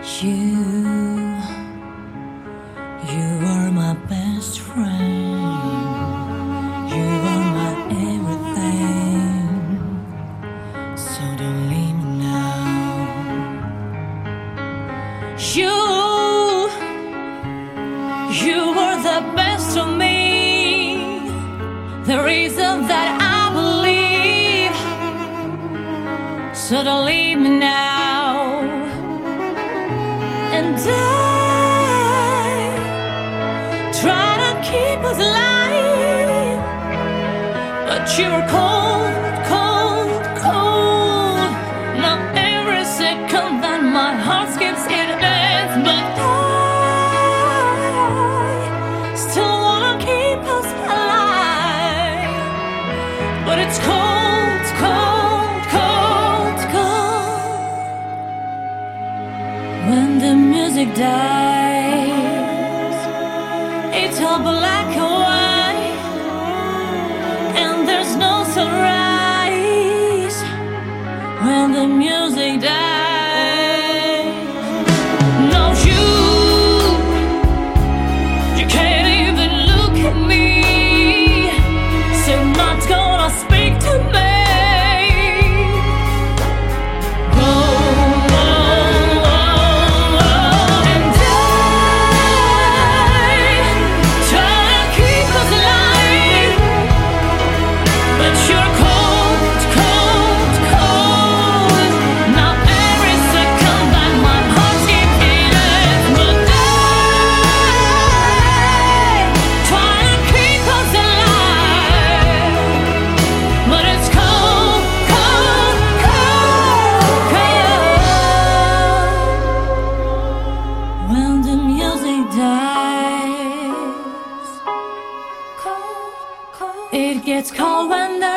You, you are my best friend. You are my everything. So don't leave me now. You are the best of me. The reason that I believe. So don't leave me now. And I try to keep us alive, but you're cold, cold, cold. Now every second that my heart skips it ends, but I still wanna keep us alive. But it's cold, cold, cold, cold. When the music dies, it's all black and white, and there's no sunrise. When the music dies, no, you can't even look at me, so you're not gonna speak to me. It gets cold when the